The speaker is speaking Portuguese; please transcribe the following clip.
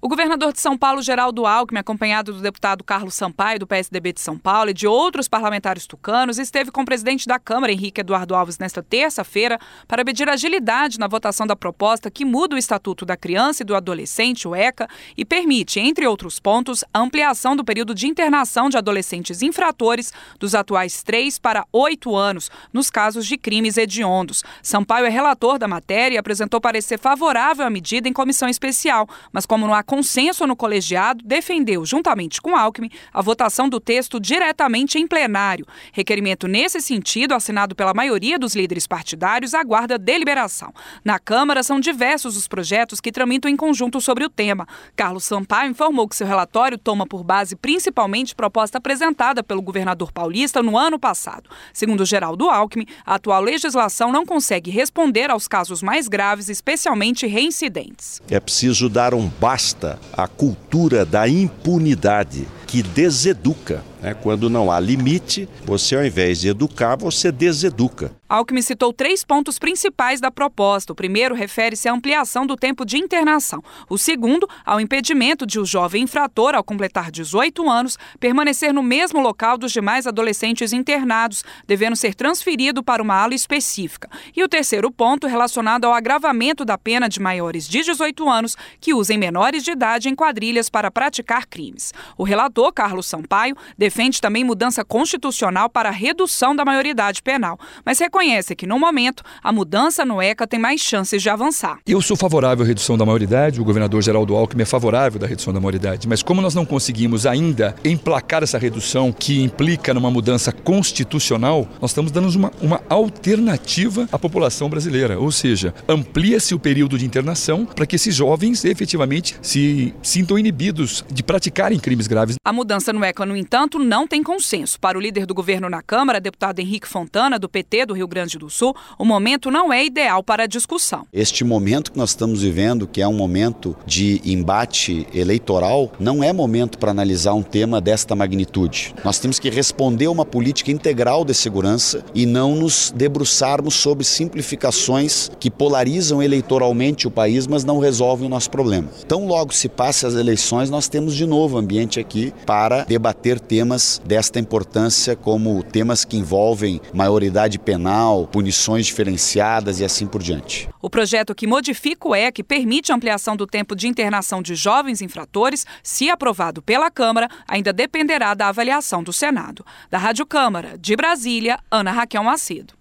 O governador de São Paulo, Geraldo Alckmin, acompanhado do deputado Carlos Sampaio, do PSDB de São Paulo, e de outros parlamentares tucanos, esteve com o presidente da Câmara, Henrique Eduardo Alves, nesta terça-feira, para pedir agilidade na votação da proposta que muda o Estatuto da Criança e do Adolescente, o ECA, e permite, entre outros pontos, a ampliação do período de internação de adolescentes infratores dos atuais 3 para 8 anos, nos casos de crimes hediondos. Sampaio é relator da matéria e apresentou parecer favorável à medida em comissão especial, mas como não há consenso no colegiado, defendeu, juntamente com Alckmin, a votação do texto diretamente em plenário. Requerimento nesse sentido, assinado pela maioria dos líderes partidários, aguarda deliberação. Na Câmara, são diversos os projetos que tramitam em conjunto sobre o tema. Carlos Sampaio informou que seu relatório toma por base principalmente proposta apresentada pelo governador paulista no ano passado. Segundo Geraldo Alckmin, a atual legislação não consegue responder aos casos mais graves, especialmente reincidentes. É preciso dar um basta à cultura da impunidade que deseduca. Quando não há limite, você, ao invés de educar, você deseduca. Alckmin citou 3 pontos principais da proposta. O primeiro refere-se à ampliação do tempo de internação. O segundo, ao impedimento de o jovem infrator, ao completar 18 anos, permanecer no mesmo local dos demais adolescentes internados, devendo ser transferido para uma ala específica. E o terceiro ponto, relacionado ao agravamento da pena de maiores de 18 anos que usem menores de idade em quadrilhas para praticar crimes. O relator, Carlos Sampaio, defende também mudança constitucional para a redução da maioridade penal, mas reconhece que, no momento, a mudança no ECA tem mais chances de avançar. Eu sou favorável à redução da maioridade, o governador Geraldo Alckmin é favorável da redução da maioridade, mas como nós não conseguimos ainda emplacar essa redução que implica numa mudança constitucional, nós estamos dando uma alternativa à população brasileira, ou seja, amplia-se o período de internação para que esses jovens efetivamente se sintam inibidos de praticarem crimes graves. A mudança no ECA, no entanto, não tem consenso. Para o líder do governo na Câmara, deputado Henrique Fontana, do PT do Rio Grande do Sul, o momento não é ideal para a discussão. Este momento que nós estamos vivendo, que é um momento de embate eleitoral, não é momento para analisar um tema desta magnitude. Nós temos que responder uma política integral de segurança e não nos debruçarmos sobre simplificações que polarizam eleitoralmente o país, mas não resolvem o nosso problema. Então, logo se passe as eleições, nós temos de novo ambiente aqui para debater temas desta importância, como temas que envolvem maioridade penal, punições diferenciadas e assim por diante. O projeto que modifica o ECA e permite a ampliação do tempo de internação de jovens infratores, se aprovado pela Câmara, ainda dependerá da avaliação do Senado. Da Rádio Câmara, de Brasília, Ana Raquel Macedo.